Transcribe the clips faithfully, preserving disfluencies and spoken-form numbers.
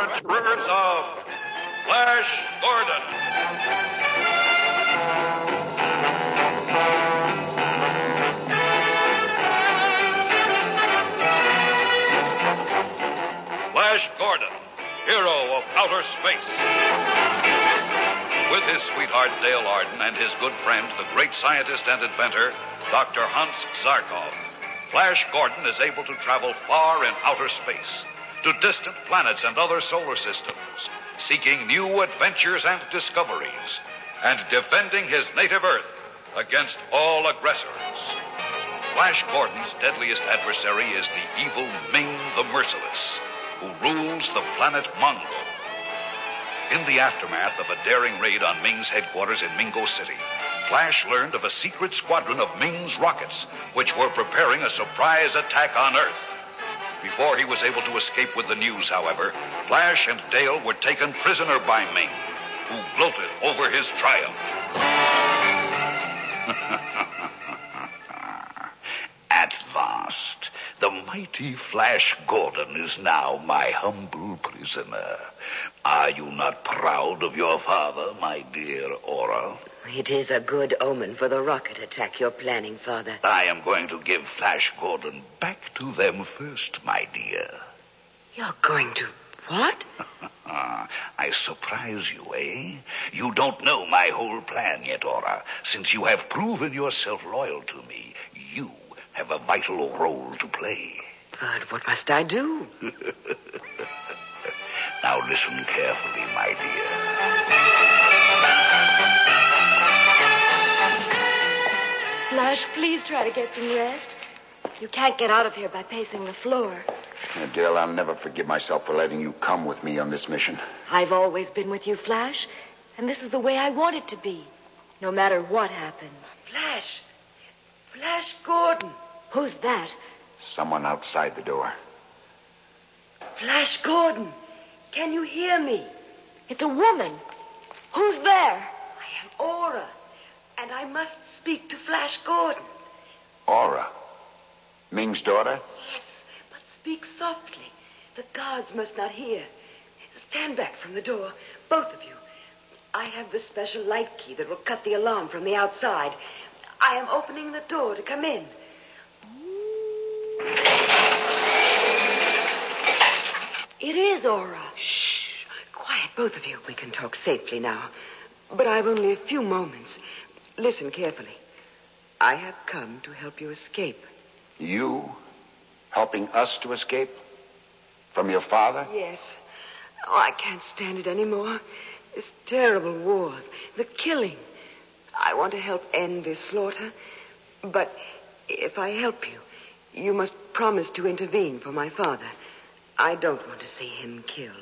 adventurers of Flash Gordon. Flash Gordon, hero of outer space. With his sweetheart Dale Arden and his good friend, the great scientist and inventor, Doctor Hans Zarkov, Flash Gordon is able to travel far in outer space, to distant planets and other solar systems, seeking new adventures and discoveries, and defending his native Earth against all aggressors. Flash Gordon's deadliest adversary is the evil Ming the Merciless, who rules the planet Mongo. In the aftermath of a daring raid on Ming's headquarters in Mingo City, Flash learned of a secret squadron of Ming's rockets, which were preparing a surprise attack on Earth. Before he was able to escape with the news, however, Flash and Dale were taken prisoner by Ming, who gloated over his triumph. At last, the mighty Flash Gordon is now my humble prisoner. Are you not proud of your father, my dear Aura? It is a good omen for the rocket attack you're planning, Father. I am going to give Flash Gordon back to them first, my dear. You're going to what? I surprise you, eh? You don't know my whole plan yet, Aura. Since you have proven yourself loyal to me, you have a vital role to play. But what must I do? Now listen carefully, my dear. Flash, please try to get some rest. You can't get out of here by pacing the floor. Now, Dale, I'll never forgive myself for letting you come with me on this mission. I've always been with you, Flash, and this is the way I want it to be, no matter what happens. Flash! Flash Gordon! Who's that? Someone outside the door. Flash Gordon! Can you hear me? It's a woman. Who's there? I am Aura, and I must speak to Flash Gordon. Aura? Ming's daughter? Yes, but speak softly. The guards must not hear. Stand back from the door, both of you. I have the special light key that will cut the alarm from the outside. I am opening the door to come in. It is Aura. Shh. Quiet, both of you. We can talk safely now. But I've only a few moments. Listen carefully. I have come to help you escape. You? Helping us to escape? From your father? Yes. Oh, I can't stand it anymore. This terrible war. The killing. I want to help end this slaughter. But if I help you, you must promise to intervene for my father. I don't want to see him killed.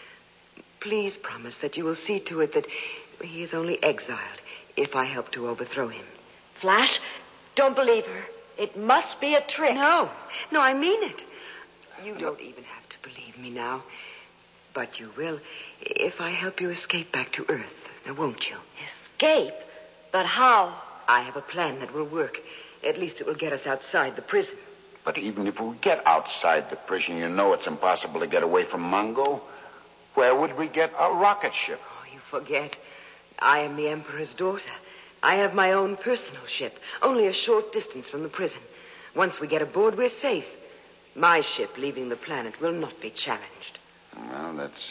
Please promise that you will see to it that he is only exiled if I help to overthrow him. Flash, don't believe her. It must be a trick. No, no, I mean it. You don't even have to believe me now. But you will if I help you escape back to Earth, now won't you? Escape? But how? I have a plan that will work. At least it will get us outside the prison. But even if we get outside the prison, you know it's impossible to get away from Mongo. Where would we get a rocket ship? Oh, you forget. I am the Emperor's daughter. I have my own personal ship, only a short distance from the prison. Once we get aboard, we're safe. My ship leaving the planet will not be challenged. Well, that's...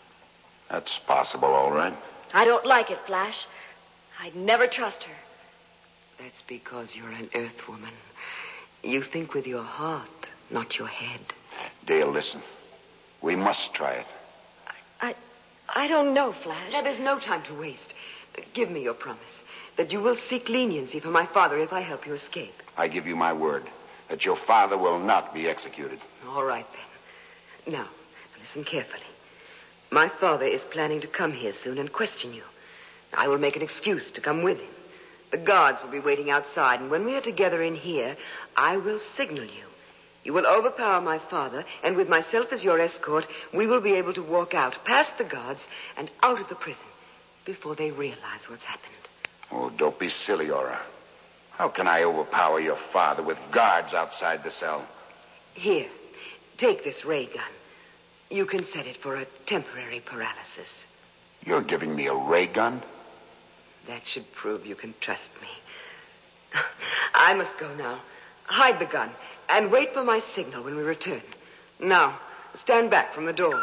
that's possible, all right. I don't like it, Flash. I'd never trust her. That's because you're an Earth woman. You think with your heart, not your head. Dale, listen. We must try it. I... I don't know, Flash. Now, there's no time to waste. Give me your promise that you will seek leniency for my father if I help you escape. I give you my word that your father will not be executed. All right, then. Now, listen carefully. My father is planning to come here soon and question you. I will make an excuse to come with him. The guards will be waiting outside, and when we are together in here, I will signal you. You will overpower my father, and with myself as your escort, we will be able to walk out, past the guards, and out of the prison before they realize what's happened. Oh, don't be silly, Aura. How can I overpower your father with guards outside the cell? Here, take this ray gun. You can set it for a temporary paralysis. You're giving me a ray gun? That should prove you can trust me. I must go now. Hide the gun and wait for my signal when we return. Now, stand back from the door.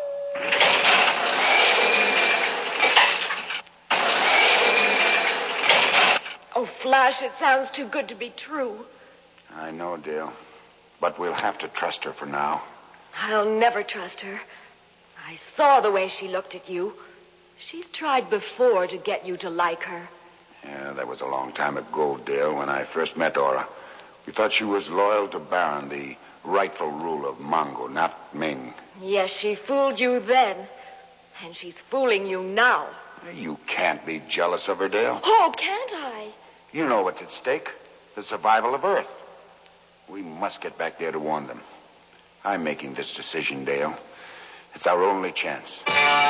Oh, Flash, it sounds too good to be true. I know, Dale. But we'll have to trust her for now. I'll never trust her. I saw the way she looked at you. She's tried before to get you to like her. Yeah, that was a long time ago, Dale, when I first met Aura. We thought she was loyal to Baron, the rightful ruler of Mongo, not Ming. Yes, she fooled you then. And she's fooling you now. You can't be jealous of her, Dale. Oh, can't I? You know what's at stake. The survival of Earth. We must get back there to warn them. I'm making this decision, Dale. It's our only chance.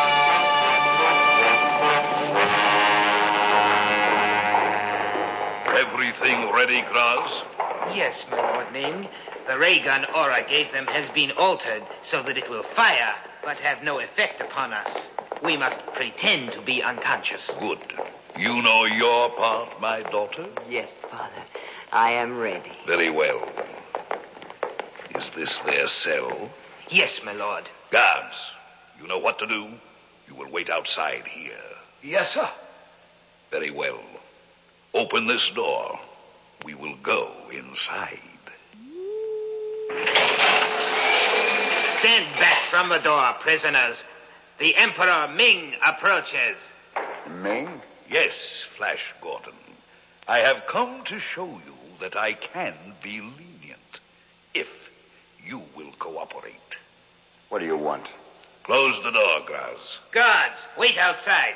Everything ready, Graz? Yes, my Lord Ming. The ray gun Aura gave them has been altered so that it will fire, but have no effect upon us. We must pretend to be unconscious. Good. You know your part, my daughter? Yes, Father. I am ready. Very well. Is this their cell? Yes, my lord. Guards, you know what to do. You will wait outside here. Yes, sir. Very well. Open this door. We will go inside. Stand back from the door, prisoners. The Emperor Ming approaches. Ming? Yes, Flash Gordon. I have come to show you that I can be lenient if you will cooperate. What do you want? Close the door, Graz. Guards, wait outside.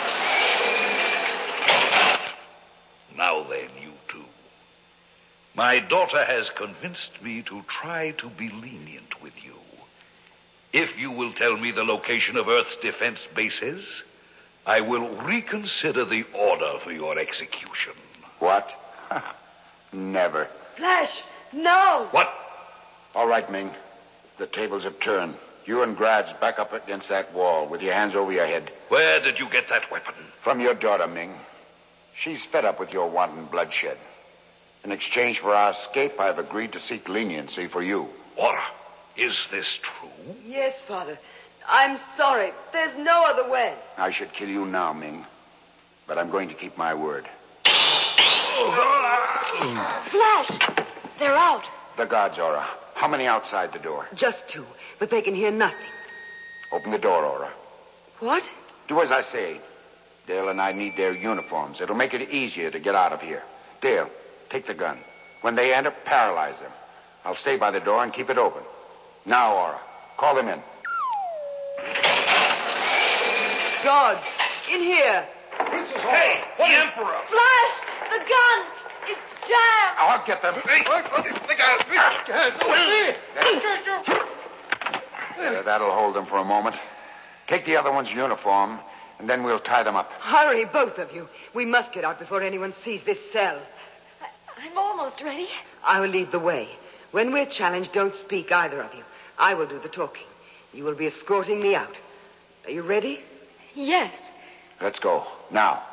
Now then, you two. My daughter has convinced me to try to be lenient with you. If you will tell me the location of Earth's defense bases, I will reconsider the order for your execution. What? Never. Flash, no! What? All right, Ming. The tables have turned. You and Graz back up against that wall with your hands over your head. Where did you get that weapon? From your daughter, Ming. She's fed up with your wanton bloodshed. In exchange for our escape, I've agreed to seek leniency for you. Aura, is this true? Yes, Father. I'm sorry. There's no other way. I should kill you now, Ming. But I'm going to keep my word. Flash, they're out. The guards, Aura. How many outside the door? Just two, but they can hear nothing. Open the door, Aura. What? Do as I say. Dale and I need their uniforms. It'll make it easier to get out of here. Dale, take the gun. When they enter, paralyze them. I'll stay by the door and keep it open. Now, Aura, call them in. Guards, in here. Princess Aura. Hey, what the Emperor? Flash, the gun! It's jammed! I'll get them. Uh, that'll hold them for a moment. Take the other one's uniform, and then we'll tie them up. Hurry, both of you. We must get out before anyone sees this cell. I- I'm almost ready. I will lead the way. When we're challenged, don't speak, either of you. I will do the talking. You will be escorting me out. Are you ready? Yes. Let's go. Now.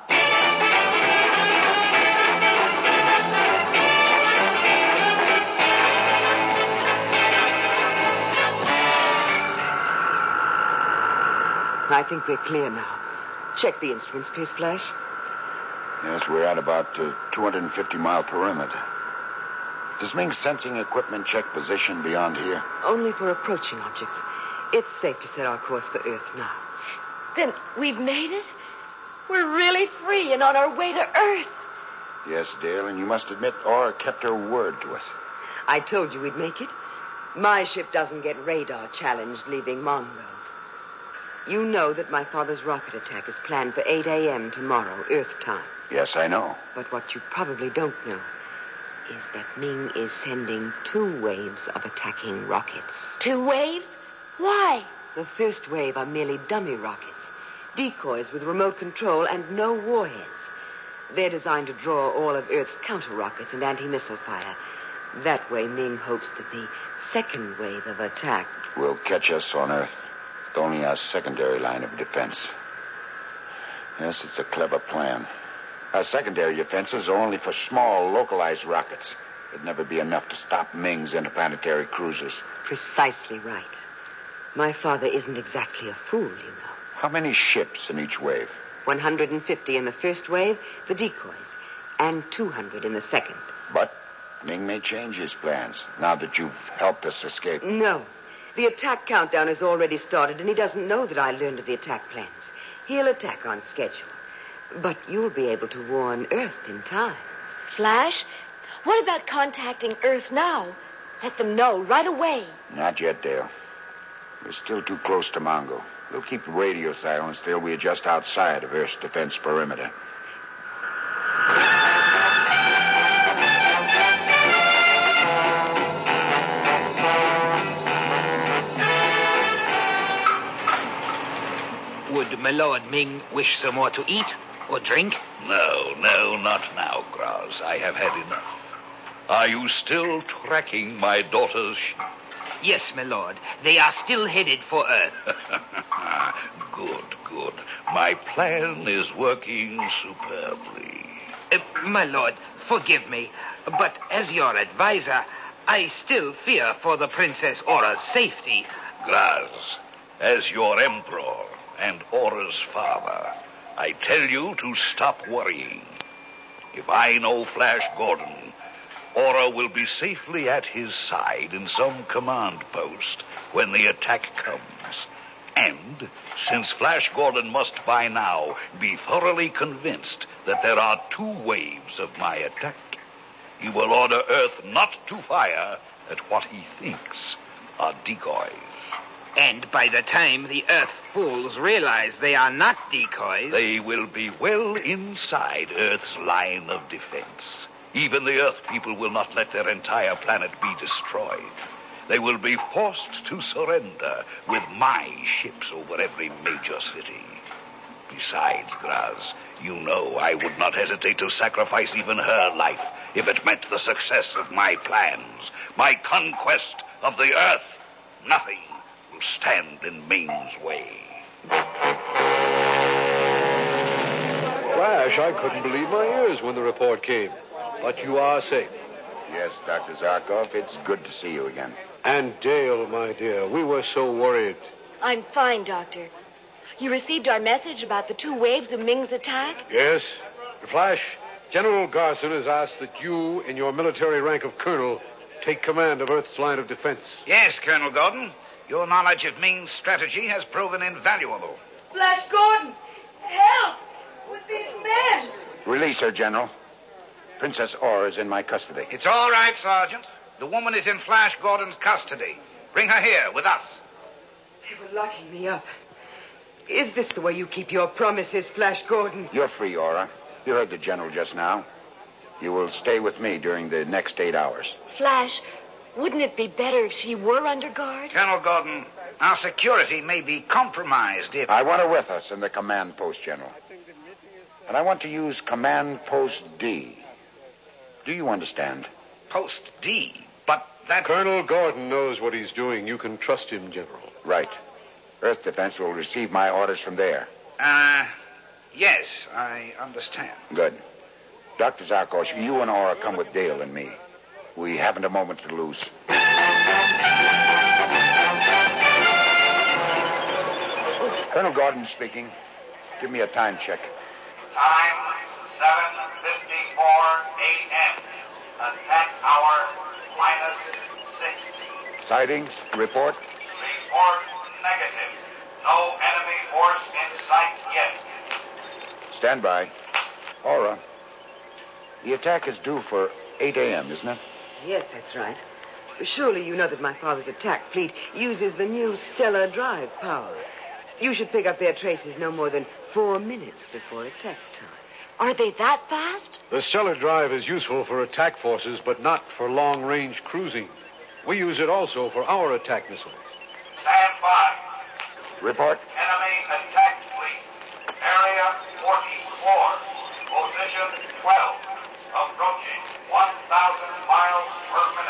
I think we're clear now. Check the instruments, please, Flash. Yes, we're at about uh, two hundred fifty mile perimeter. Does Ming's sensing equipment check position beyond here? Only for approaching objects. It's safe to set our course for Earth now. Then we've made it? We're really free and on our way to Earth. Yes, Dale, and you must admit Aura kept her word to us. I told you we'd make it. My ship doesn't get radar challenged leaving Monroe. You know that my father's rocket attack is planned for eight a.m. tomorrow, Earth time. Yes, I know. But what you probably don't know is that Ming is sending two waves of attacking rockets. Two waves? Why? The first wave are merely dummy rockets, decoys with remote control and no warheads. They're designed to draw all of Earth's counter-rockets and anti-missile fire. That way, Ming hopes that the second wave of attack will catch us on Earth with only our secondary line of defense. Yes, it's a clever plan. Our secondary defenses are only for small, localized rockets. It'd never be enough to stop Ming's interplanetary cruisers. Precisely right. My father isn't exactly a fool, you know. How many ships in each wave? one hundred fifty in the first wave, the decoys, and two hundred in the second. But Ming may change his plans now that you've helped us escape. No. The attack countdown has already started, and he doesn't know that I learned of the attack plans. He'll attack on schedule. But you'll be able to warn Earth in time. Flash, what about contacting Earth now? Let them know right away. Not yet, Dale. We're still too close to Mongo. We'll keep the radio silence till we're just outside of Earth's defense perimeter. Would my Lord Ming wish some more to eat or drink? No, no, not now, Graz. I have had enough. Are you still tracking my daughter's ship? Yes, my lord. They are still headed for Earth. Good, good. My plan is working superbly. Uh, my lord, forgive me, but as your advisor, I still fear for the Princess Aura's safety. Graz, as your emperor and Aura's father, I tell you to stop worrying. If I know Flash Gordon, Aura will be safely at his side in some command post when the attack comes. And since Flash Gordon must by now be thoroughly convinced that there are two waves of my attack, he will order Earth not to fire at what he thinks are decoys. And by the time the Earth fools realize they are not decoys, they will be well inside Earth's line of defense. Even the Earth people will not let their entire planet be destroyed. They will be forced to surrender with my ships over every major city. Besides, Graz, you know I would not hesitate to sacrifice even her life if it meant the success of my plans, my conquest of the Earth. Nothing will stand in Ming's way. Flash, I couldn't believe my ears when the report came. But you are safe. Yes, Doctor Zarkov, it's good to see you again. And Dale, my dear, we were so worried. I'm fine, Doctor. You received our message about the two waves of Ming's attack? Yes. Flash, General Garson has asked that you, in your military rank of colonel, take command of Earth's line of defense. Yes, Colonel Gordon. Your knowledge of Ming's strategy has proven invaluable. Flash Gordon! Help! With these men! Release her, General. Princess Aura is in my custody. It's all right, Sergeant. The woman is in Flash Gordon's custody. Bring her here with us. They were locking me up. Is this the way you keep your promises, Flash Gordon? You're free, Aura. You heard the General just now. You will stay with me during the next eight hours. Flash, wouldn't it be better if she were under guard? Colonel Gordon, our security may be compromised if... I want her with us in the command post, General. And I want to use command post D. Do you understand? Post D, but that... Colonel Gordon knows what he's doing. You can trust him, General. Right. Earth Defense will receive my orders from there. Uh, yes, I understand. Good. Doctor Zarkos, you and Aura come with Dale and me. We haven't a moment to lose. Colonel Gordon speaking. Give me a time check. Time, seven fifty-four a.m. Attack hour, minus six. Sightings, report. Report negative. No enemy force in sight yet. Stand by. Aura, the attack is due for eight a.m., isn't it? Yes, that's right. Surely you know that my father's attack fleet uses the new Stellar Drive power. You should pick up their traces no more than four minutes before attack time. Are they that fast? The Stellar Drive is useful for attack forces, but not for long-range cruising. We use it also for our attack missiles. Stand by. Report. Enemy attack fleet. Area forty-four. Position twelve. Approaching one thousand miles per minute.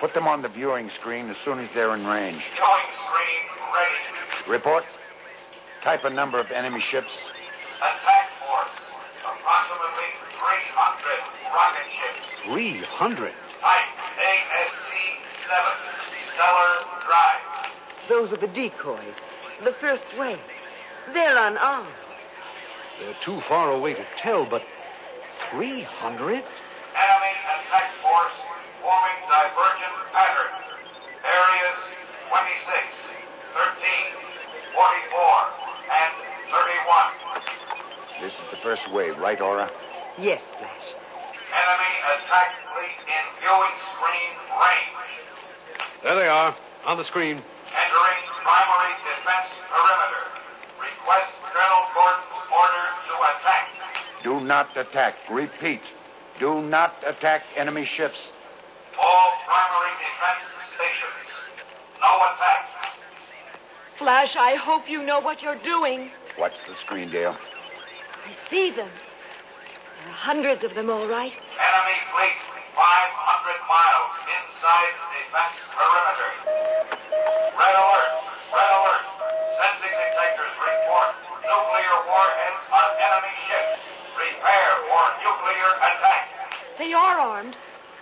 Put them on the viewing screen as soon as they're in range. Viewing screen ready. Report. Type and number of enemy ships. Attack force. Approximately three hundred rocket ships. Three hundred? Type A S C seven. Stellar Drive. Those are the decoys. The first wave. They're unarmed. They're too far away to tell, but three hundred? Enemy attack force forming divergent pattern. Areas twenty-six, thirteen, forty-four, and thirty-one. This is the first wave, right, Aura? Yes, Flash. Enemy attack fleet in viewing screen range. There they are, on the screen. Entering primary defense perimeter. Request Colonel Gordon's order to attack. Do not attack. Repeat. Do not attack enemy ships. All primary defense stations. No attack. Flash, I hope you know what you're doing. Watch the screen, Dale. I see them. There are hundreds of them, all right. Enemy fleet five hundred miles inside defense perimeter. Red alert. Red alert. Sensing detectors report nuclear warheads on enemy ships. Prepare for nuclear attack. They are armed.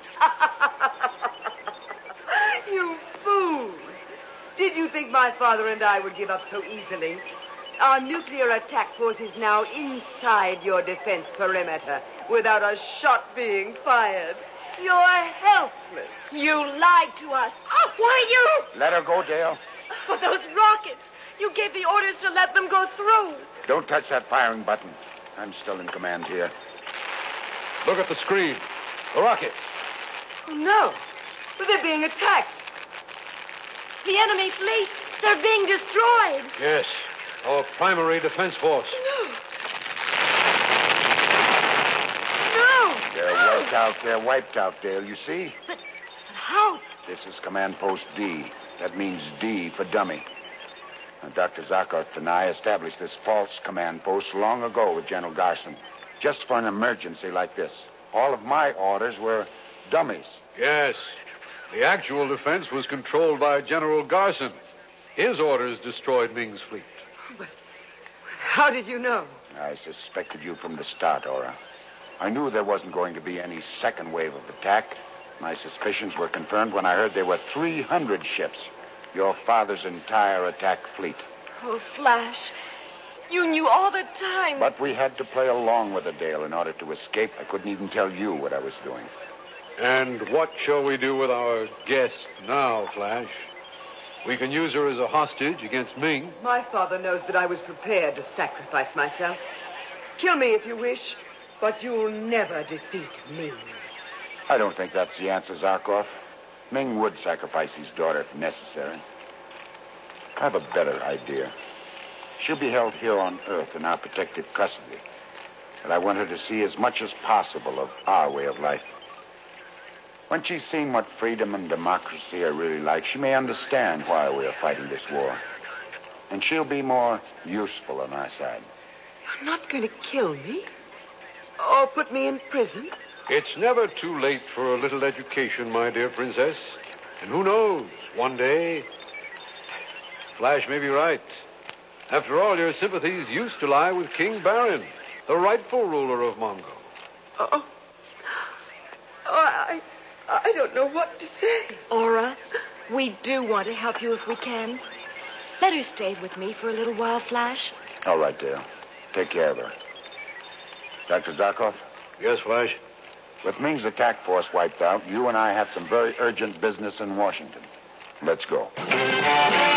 You fool! Did you think my father and I would give up so easily? Our nuclear attack force is now inside your defense perimeter without a shot being fired. You're helpless. You lied to us. Oh, why you? Let her go, Dale. For those rockets. You gave the orders to let them go through. Don't touch that firing button. I'm still in command here. Look at the screen. The rockets. Oh, no. They're being attacked. The enemy fleet. They're being destroyed. Yes. Our primary defense force. No. No. They're no. wiped out. They're wiped out, Dale. You see? But, but how? This is Command Post D. That means D for dummy. Now, Doctor Zarkov and I established this false command post long ago with General Garson, just for an emergency like this. All of my orders were dummies. Yes. The actual defense was controlled by General Garson. His orders destroyed Ming's fleet. But how did you know? I suspected you from the start, Aura. I knew there wasn't going to be any second wave of attack. My suspicions were confirmed when I heard there were three hundred ships. Your father's entire attack fleet. Oh, Flash. You knew all the time. But we had to play along with the Dale in order to escape. I couldn't even tell you what I was doing. And what shall we do with our guest now, Flash? We can use her as a hostage against Ming. My father knows that I was prepared to sacrifice myself. Kill me if you wish, but you'll never defeat me. I don't think that's the answer, Zarkov. Ming would sacrifice his daughter if necessary. I have a better idea. She'll be held here on Earth in our protective custody. But I want her to see as much as possible of our way of life. When she's seen what freedom and democracy are really like, she may understand why we are fighting this war. And she'll be more useful on our side. You're not going to kill me? Or put me in prison? It's never too late for a little education, my dear princess. And who knows, one day... Flash may be right. After all, your sympathies used to lie with King Barin, the rightful ruler of Mongo. Oh, oh I, I don't know what to say. Aura, we do want to help you if we can. Let her stay with me for a little while, Flash. All right, Dale. Take care of her. Doctor Zarkov? Yes, Flash? With Ming's attack force wiped out, you and I have some very urgent business in Washington. Let's go.